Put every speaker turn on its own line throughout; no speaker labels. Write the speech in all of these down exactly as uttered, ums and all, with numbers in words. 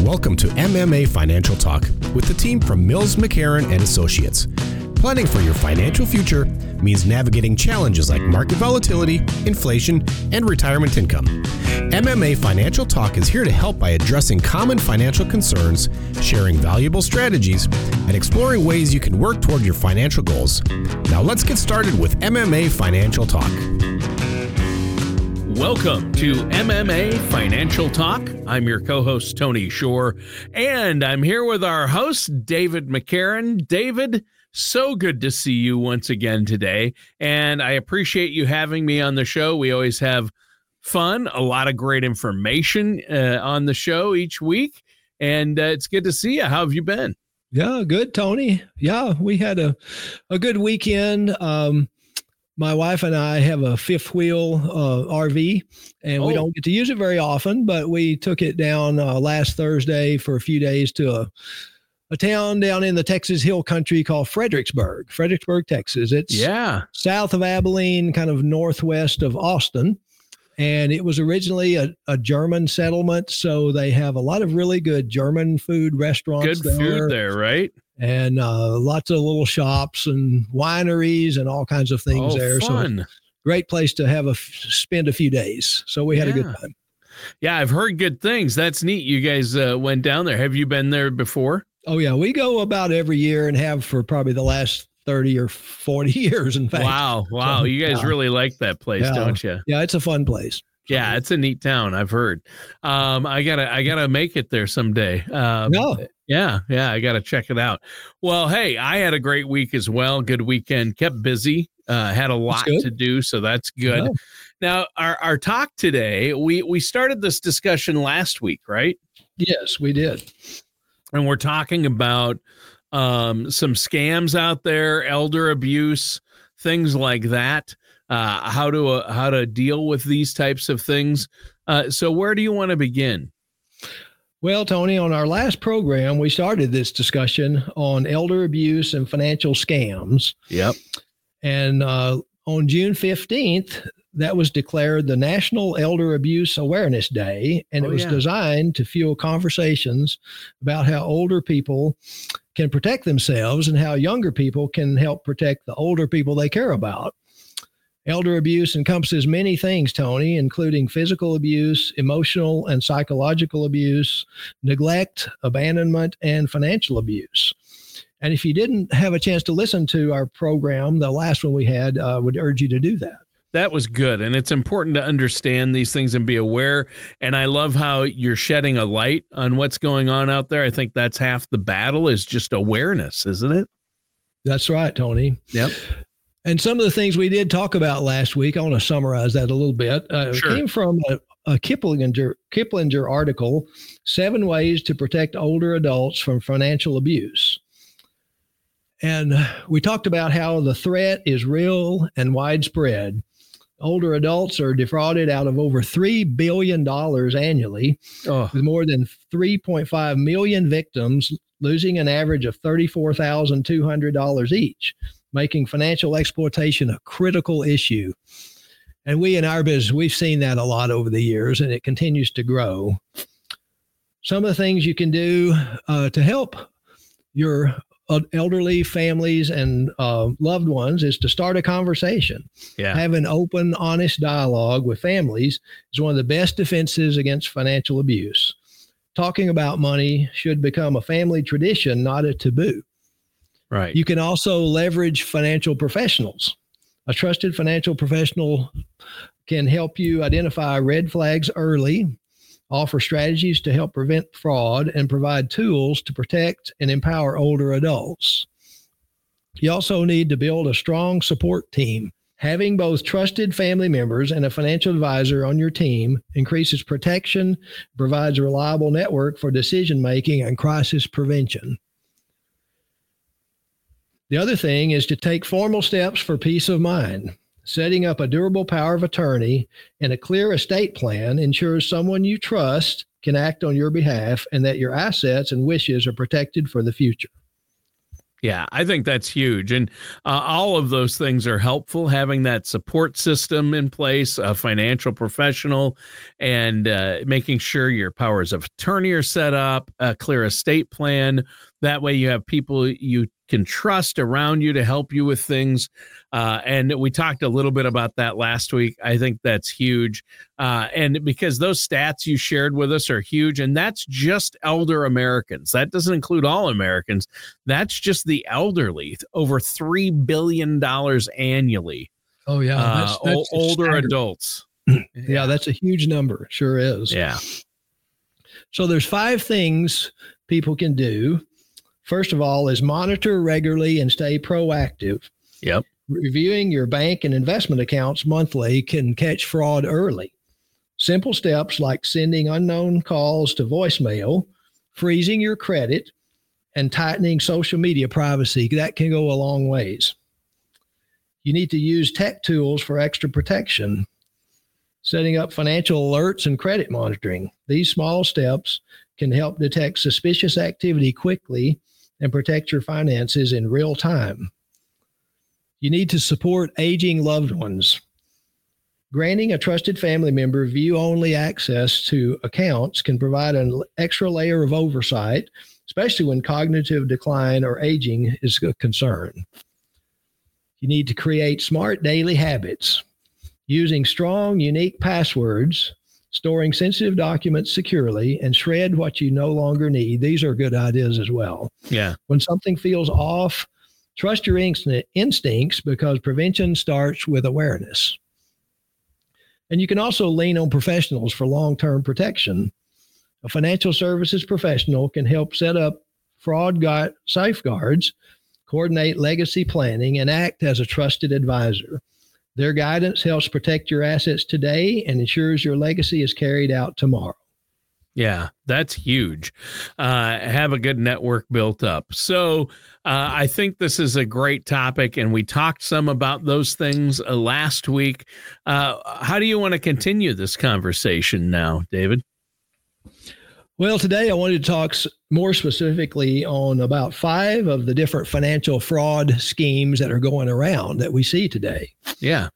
Welcome to M M A Financial Talk with the team from Mills McCarran and Associates. Planning for your financial future means navigating challenges like market volatility, inflation, and retirement income. M M A Financial Talk is here to help by addressing common financial concerns, sharing valuable strategies, and exploring ways you can work toward your financial goals. Now let's get started with M M A Financial Talk.
Welcome to M M A Financial Talk. I'm your co-host, Tony Shore, and I'm here with our host, David McCarran. David, so good to see you once again today, and I appreciate you having me on the show. We always have fun, a lot of great information uh, on the show each week, and uh, it's good to see you. How have you been?
Yeah, good, Tony. Yeah, we had a, a good weekend. Um, My wife and I have a fifth wheel uh, R V, and oh. we don't get to use it very often, but we took it down uh, last Thursday for a few days to a, a town down in the Texas Hill Country called Fredericksburg, Fredericksburg, Texas. It's
yeah.
south of Abilene, kind of northwest of Austin. And it was originally a, a German settlement, so they have a lot of really good German food restaurants
Good
there.
food there, right?
And uh, lots of little shops and wineries and all kinds of things
oh,
there.
Fun.
So great place to have a spend a few days. So we had
yeah.
a good time.
Yeah, I've heard good things. That's neat. You guys uh, went down there. Have you been there before?
Oh yeah, we go about every year and have for probably the last thirty or forty years. In fact.
Wow, wow. So, you guys yeah. really like that place,
yeah.
don't you?
Yeah, it's a fun place.
Yeah, it's a neat town. I've heard. Um, I gotta, I gotta make it there someday. Um,
no.
Yeah, yeah, I gotta check it out. Well, hey, I had a great week as well. Good weekend. Kept busy. Uh, had a lot to do, so that's good. Yeah. Now, our our talk today, we we started this discussion last week, right?
Yes, we did.
And we're talking about um, some scams out there, elder abuse, things like that. Uh, how to uh, how to deal with these types of things. Uh, so where do you want to begin?
Well, Tony, on our last program, we started this discussion on elder abuse and financial scams.
Yep.
And uh, on June fifteenth, that was declared the National Elder Abuse Awareness Day, and oh, it was yeah. designed to fuel conversations about how older people can protect themselves and how younger people can help protect the older people they care about. Elder abuse encompasses many things, Tony, including physical abuse, emotional and psychological abuse, neglect, abandonment, and financial abuse. And if you didn't have a chance to listen to our program, the last one we had, I uh, would urge you to do that.
That was good. And it's important to understand these things and be aware. And I love how you're shedding a light on what's going on out there. I think that's half the battle is just awareness, isn't it?
That's right, Tony.
Yep.
And some of the things we did talk about last week, I want to summarize that a little bit. Uh,
sure.
It came from a, a Kiplinger, Kiplinger article, Seven Ways to Protect Older Adults from Financial Abuse. And we talked about how the threat is real and widespread. Older adults are defrauded out of over three billion dollars annually, oh. with more than three point five million victims losing an average of thirty-four thousand two hundred dollars each, making financial exploitation a critical issue. And we in our business, we've seen that a lot over the years, and it continues to grow. Some of the things you can do uh, to help your elderly families and uh, loved ones is to start a conversation.
Yeah.
Have an open, honest dialogue with families is one of the best defenses against financial abuse. Talking about money should become a family tradition, not a taboo.
Right.
You can also leverage financial professionals. A trusted financial professional can help you identify red flags early, offer strategies to help prevent fraud, and provide tools to protect and empower older adults. You also need to build a strong support team. Having both trusted family members and a financial advisor on your team increases protection, provides a reliable network for decision-making and crisis prevention. The other thing is to take formal steps for peace of mind. Setting up a durable power of attorney and a clear estate plan ensures someone you trust can act on your behalf and that your assets and wishes are protected for the future.
Yeah, I think that's huge. And uh, all of those things are helpful, having that support system in place, a financial professional, and uh, making sure your powers of attorney are set up, a clear estate plan. That way you have people you can trust around you to help you with things. Uh, and we talked a little bit about that last week. I think that's huge. Uh, and because those stats you shared with us are huge, and that's just elder Americans. That doesn't include all Americans. That's just the elderly, over three billion dollars annually.
Oh, yeah.
Uh,
That's, that's
o- older
standard.
adults.
Yeah, that's a huge number. Sure is.
Yeah.
So there's five things people can do. First of all is monitor regularly and stay proactive.
Yep.
Reviewing your bank and investment accounts monthly can catch fraud early. Simple steps like sending unknown calls to voicemail, freezing your credit, and tightening social media privacy, that can go a long ways. You need to use tech tools for extra protection. Setting up financial alerts and credit monitoring. These small steps can help detect suspicious activity quickly and protect your finances in real time. You need to support aging loved ones. Granting a trusted family member view-only access to accounts can provide an extra layer of oversight, especially when cognitive decline or aging is a concern. You need to create smart daily habits. Using strong, unique passwords, storing sensitive documents securely, and shred what you no longer need. These are good ideas as well.
Yeah.
When something feels off, trust your inst- instincts because prevention starts with awareness. And you can also lean on professionals for long-term protection. A financial services professional can help set up fraud gu- safeguards, coordinate legacy planning, and act as a trusted advisor. Their guidance helps protect your assets today and ensures your legacy is carried out tomorrow.
Yeah, that's huge. Uh, have a good network built up. So uh, I think this is a great topic, and we talked some about those things uh, last week. Uh, how do you want to continue this conversation now, David?
Well, today I wanted to talk more specifically on about five of the different financial fraud schemes that are going around that we see today.
Yeah.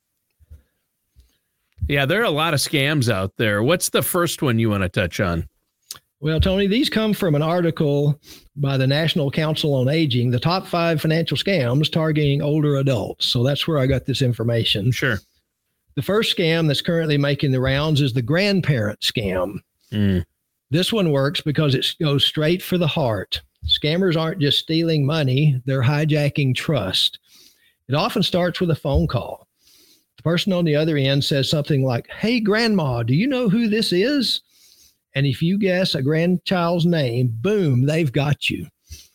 Yeah, there are a lot of scams out there. What's the first one you want to touch on?
Well, Tony, these come from an article by the National Council on Aging, the top five financial scams targeting older adults. So that's where I got this information.
Sure.
The first scam that's currently making the rounds is the grandparent scam.
Mm.
This one works because it goes straight for the heart. Scammers aren't just stealing money, they're hijacking trust. It often starts with a phone call. The person on the other end says something like, "Hey, grandma, do you know who this is?" And if you guess a grandchild's name, boom, they've got you.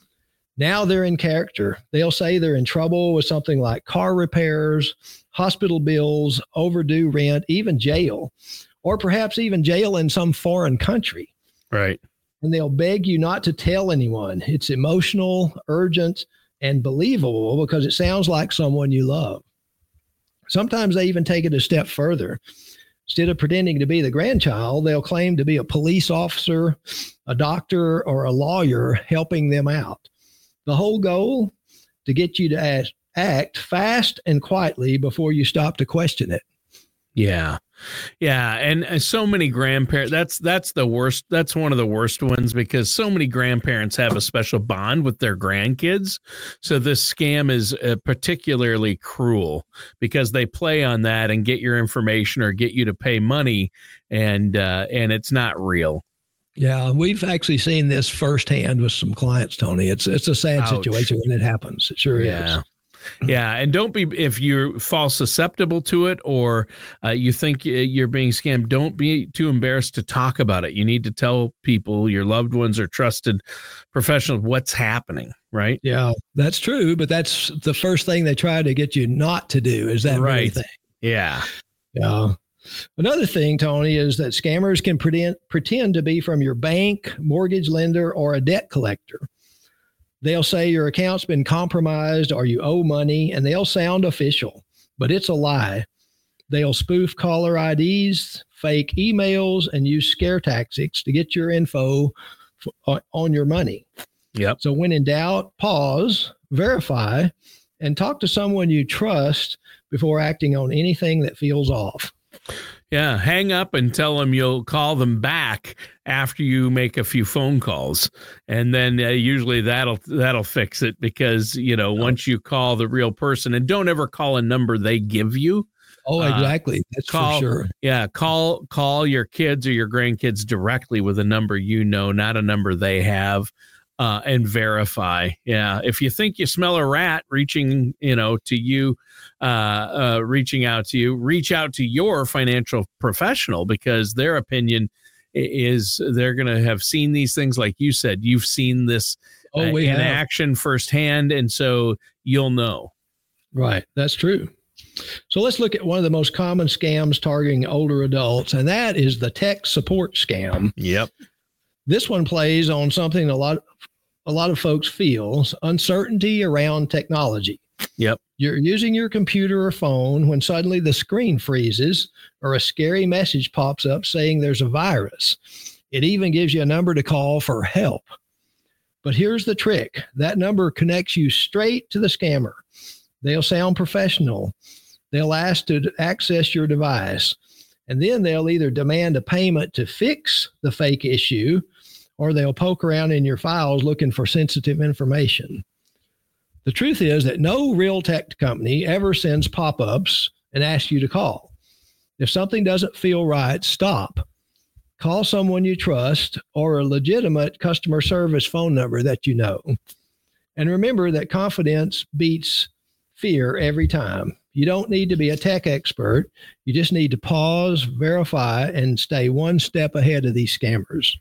Now they're in character. They'll say they're in trouble with something like car repairs, hospital bills, overdue rent, even jail, or perhaps even jail in some foreign country.
Right.
And they'll beg you not to tell anyone. It's emotional, urgent, and believable because it sounds like someone you love. Sometimes they even take it a step further. Instead of pretending to be the grandchild, they'll claim to be a police officer, a doctor, or a lawyer helping them out. The whole goal, to get you to act, act fast and quietly before you stop to question it.
Yeah. Yeah. And, and so many grandparents, that's, that's the worst. That's one of the worst ones because so many grandparents have a special bond with their grandkids. So this scam is uh, particularly cruel because they play on that and get your information or get you to pay money and, uh, and it's not real.
Yeah, we've actually seen this firsthand with some clients, Tony. It's, it's a sad
Ouch.
situation when it happens. It sure
Yeah.
is.
Yeah. And don't be, if you fall susceptible to it or uh, you think you're being scammed, don't be too embarrassed to talk about it. You need to tell people, your loved ones or trusted professionals, what's happening. Right.
Yeah, that's true. But that's the first thing they try to get you not to do is that very
Right.
thing.
Yeah.
Yeah. Another thing, Tony, is that scammers can pretend, pretend to be from your bank, mortgage lender, or a debt collector. They'll say your account's been compromised or you owe money, and they'll sound official, but it's a lie. They'll spoof caller I Ds, fake emails, and use scare tactics to get your info f- on your money.
Yep.
So when in doubt, pause, verify, and talk to someone you trust before acting on anything that feels off.
Yeah, hang up and tell them you'll call them back after you make a few phone calls, and then uh, usually that'll that'll fix it, because you know oh. once you call the real person, and don't ever call a number they give you.
Oh, exactly. Uh, That's
call,
for sure.
Yeah, call call your kids or your grandkids directly with a number you know, not a number they have. Uh, and verify. Yeah. If you think you smell a rat reaching, you know, to you, uh, uh, reaching out to you, reach out to your financial professional, because their opinion is they're going to have seen these things. Like you said, you've seen this
oh,
uh,
we
in
have.
action firsthand. And so you'll know.
Right. That's true. So let's look at one of the most common scams targeting older adults, and that is the tech support scam.
Yep.
This one plays on something a lot a lot of folks feels: uncertainty around technology.
Yep.
You're using your computer or phone when suddenly the screen freezes or a scary message pops up saying there's a virus. It even gives you a number to call for help. But here's the trick. That number connects you straight to the scammer. They'll sound professional. They'll ask to access your device. And then they'll either demand a payment to fix the fake issue, or they'll poke around in your files looking for sensitive information. The truth is that no real tech company ever sends pop-ups and asks you to call. If something doesn't feel right, stop. Call someone you trust or a legitimate customer service phone number that you know. And remember that confidence beats fear every time. You don't need to be a tech expert. You just need to pause, verify, and stay one step ahead of these scammers.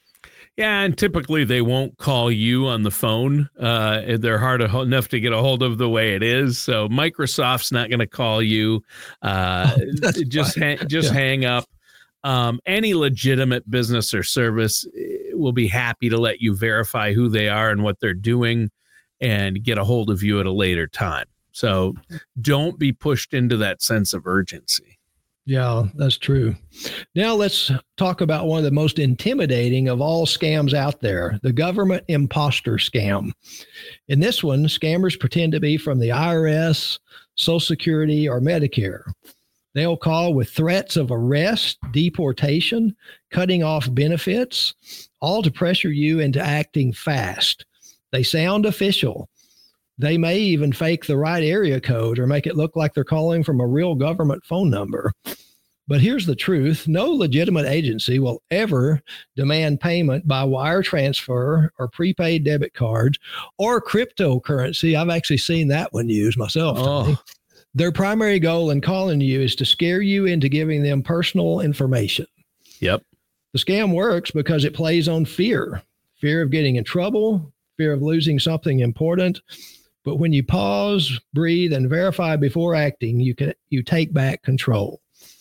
Yeah, and typically they won't call you on the phone. Uh, they're hard enough to get a hold of the way it is. So Microsoft's not going to call you. Uh, just ha- just yeah. hang up. Um, any legitimate business or service will be happy to let you verify who they are and what they're doing and get a hold of you at a later time. So don't be pushed into that sense of urgency.
Yeah, that's true. Now let's talk about one of the most intimidating of all scams out there, the government imposter scam. In this one, scammers pretend to be from the I R S, Social Security, or Medicare. They'll call with threats of arrest, deportation, cutting off benefits, all to pressure you into acting fast. They sound official. They may even fake the right area code or make it look like they're calling from a real government phone number. But here's the truth. No legitimate agency will ever demand payment by wire transfer or prepaid debit cards or cryptocurrency. I've actually seen that one used myself.
Oh.
Their primary goal in calling you is to scare you into giving them personal information.
Yep.
The scam works because it plays on fear, fear of getting in trouble, fear of losing something important. But when you pause, breathe, and verify before acting, you can you take back control.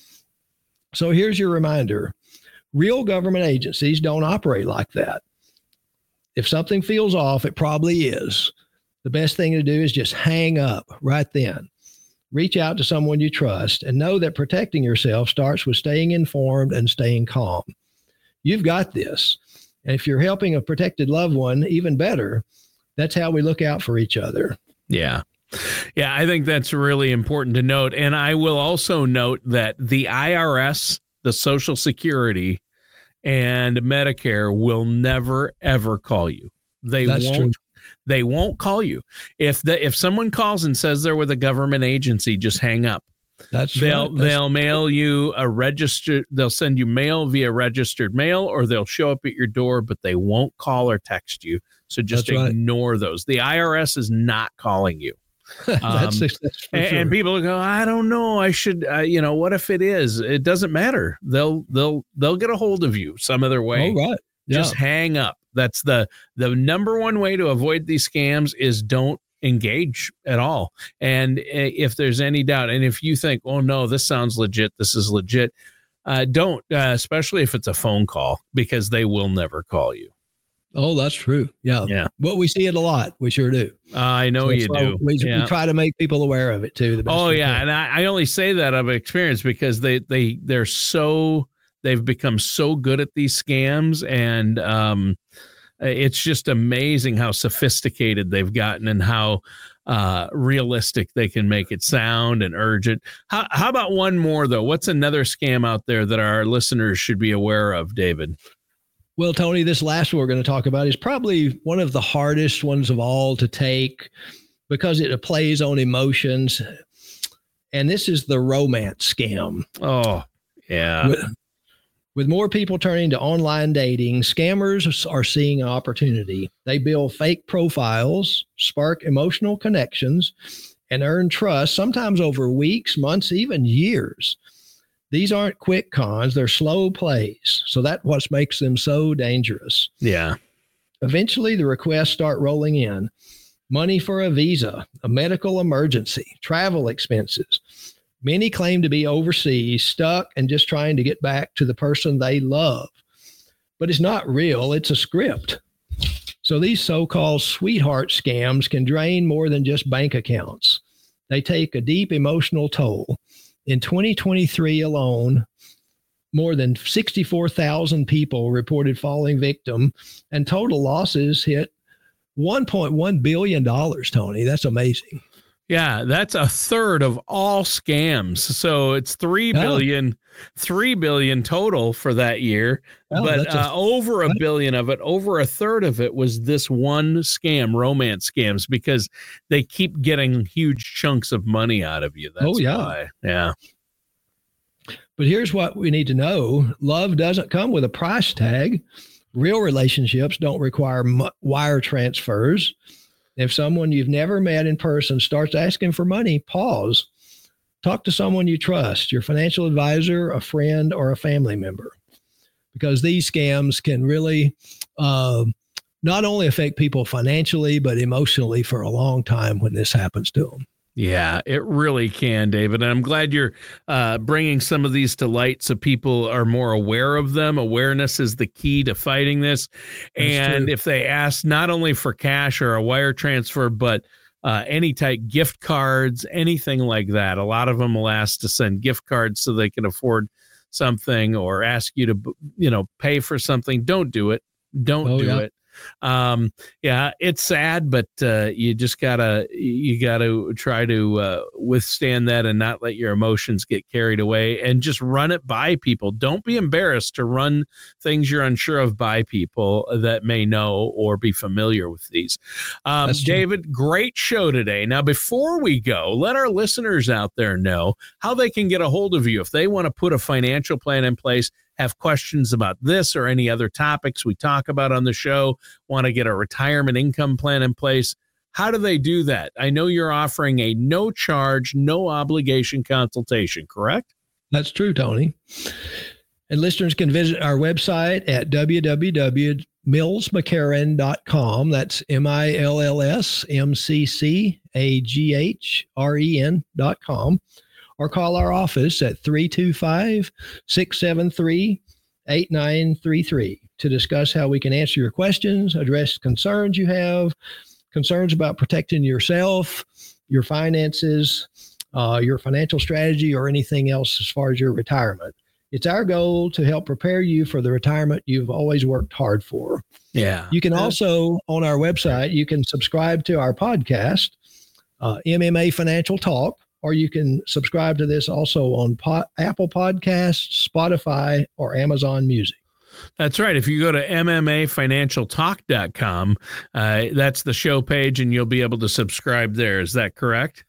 So here's your reminder. Real government agencies don't operate like that. If something feels off, it probably is. The best thing to do is just hang up right then. Reach out to someone you trust and know that protecting yourself starts with staying informed and staying calm. You've got this. And if you're helping a protected loved one, even better. That's how we look out for each other.
Yeah. Yeah, I think that's really important to note. And I will also note that the I R S, the Social Security, and Medicare will never, ever call you. They
That's
won't.
True.
They won't call you. If the if someone calls and says they're with a government agency, just hang up.
That's
they'll
right. That's
they'll mail you a registered. They'll send you mail via registered mail, or they'll show up at your door, but they won't call or text you. So just
That's
ignore
right.
those. The I R S is not calling you.
that's,
Um,
that's for
and,
sure.
and people go, I don't know. I should, uh, you know, what if it is? It doesn't matter. They'll they'll they'll get a hold of you some other way.
Oh, right. Yeah.
Just hang up. That's the the number one way to avoid these scams is don't engage at all. And if there's any doubt, and if you think, oh no, this sounds legit, this is legit, uh, don't, uh, especially if it's a phone call, because they will never call you.
Oh, that's true. Yeah.
Yeah.
Well, we see it a lot. We sure do.
Uh, I know
So
you do.
We,
Yeah.
we try to make people aware of it too. The best
Oh
we
yeah,
can.
and I, I only say that of experience because they they they're so they've become so good at these scams, and um, It's just amazing how sophisticated they've gotten and how uh, realistic they can make it sound and urgent. How, how about one more, though? What's another scam out there that our listeners should be aware of, David?
Well, Tony, this last one we're going to talk about is probably one of the hardest ones of all to take because it plays on emotions. And this is the romance scam.
Oh, yeah.
With, with more people turning to online dating, scammers are seeing an opportunity. They build fake profiles, spark emotional connections, and earn trust, sometimes over weeks, months, even years. These aren't quick cons, they're slow plays. So that's what makes them so dangerous.
Yeah.
Eventually, the requests start rolling in. Money for a visa, a medical emergency, travel expenses. Many claim to be overseas, stuck, and just trying to get back to the person they love. But it's not real, it's a script. So these so-called sweetheart scams can drain more than just bank accounts. They take a deep emotional toll. In twenty twenty-three alone, more than sixty-four thousand people reported falling victim, and total losses hit one point one billion dollars, Tony. That's amazing.
Yeah, that's a third of all scams. So it's three billion, oh. three billion total for that year. Oh, but uh, a, over a billion of it, over a third of it was this one scam, romance scams, because they keep getting huge chunks of money out of you. That's
oh, yeah.
Why. Yeah.
But here's what we need to know. Love doesn't come with a price tag. Real relationships don't require m- wire transfers. If someone you've never met in person starts asking for money, pause. Talk to someone you trust, your financial advisor, a friend, or a family member, because these scams can really uh, not only affect people financially, but emotionally for a long time when this happens to them.
Yeah, it really can, David. And I'm glad you're uh, bringing some of these to light so people are more aware of them. Awareness is the key to fighting this. That's and true. If they ask not only for cash or a wire transfer, but uh, any type gift cards, anything like that, a lot of them will ask to send gift cards so they can afford something or ask you to, you know, pay for something. Don't do it. Don't oh, do yeah. it. Um, yeah, it's sad, but uh, you just gotta you gotta try to uh, withstand that and not let your emotions get carried away, and just run it by people. Don't be embarrassed to run things you're unsure of by people that may know or be familiar with these. Um, David, great show today. Now, before we go, let our listeners out there know how they can get a hold of you if they want to put a financial plan in place, have questions about this or any other topics we talk about on the show, want to get a retirement income plan in place. How do they do that? I know you're offering a no charge, no obligation consultation, correct?
That's true, Tony. And listeners can visit our website at w w w dot mills mccarran dot com. That's M I L L S M C C A G H R E N dot com. Or call our office at three two five, six seven three, eight nine three three to discuss how we can answer your questions, address concerns you have, concerns about protecting yourself, your finances, uh, your financial strategy, or anything else as far as your retirement. It's our goal to help prepare you for the retirement you've always worked hard for.
Yeah.
You can also, on our website, you can subscribe to our podcast, uh, M M A Financial Talk. Or you can subscribe to this also on po- Apple Podcasts, Spotify, or Amazon Music.
That's right. If you go to M M A financial talk dot com, uh, that's the show page, and you'll be able to subscribe there. Is that correct?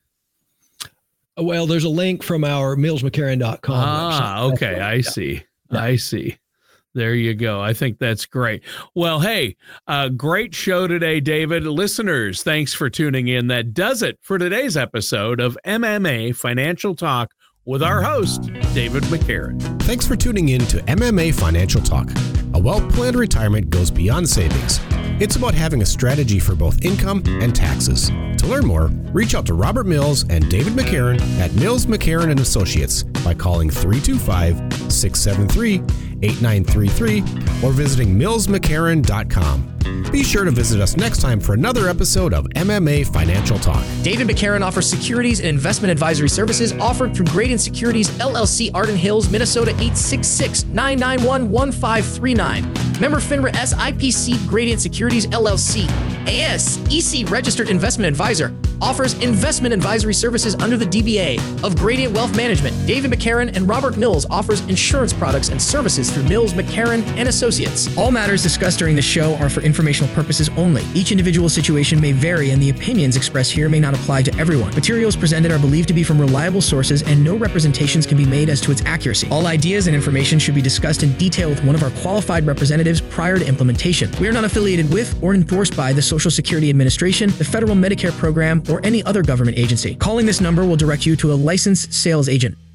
Well, there's a link from our mills mccarran dot com
Ah,
website.
okay. I see. Yeah. I see. There you go. I think that's great. Well, hey, uh, great show today, David. Listeners, thanks for tuning in. That does it for today's episode of M M A Financial Talk with our host, David McCarran.
Thanks for tuning in to M M A Financial Talk. A well-planned retirement goes beyond savings. It's about having a strategy for both income and taxes. To learn more, reach out to Robert Mills and David McCarran at Mills McCarran and Associates by calling three two five, six seven three, eight nine three three or visiting mills mccarran dot com. Be sure to visit us next time for another episode of M M A Financial Talk.
David McCarran offers securities and investment advisory services offered through Gradient Securities, L L C, Arden Hills, Minnesota, eight six six, nine nine one, one five three nine. Member FINRA S I P C Gradient Securities L L C. A S E C Registered Investment Advisor offers investment advisory services under the D B A of Gradient Wealth Management. David McCarran and Robert Mills offers insurance products and services through Mills, McCarran and Associates. All matters discussed during the show are for informational purposes only. Each individual situation may vary, and the opinions expressed here may not apply to everyone. Materials presented are believed to be from reliable sources, and no representations can be made as to its accuracy. All ideas and information should be discussed in detail with one of our qualified representatives prior to implementation. We are not affiliated with or endorsed by the Social Security Administration, the Federal Medicare Program, or any other government agency. Calling this number will direct you to a licensed sales agent.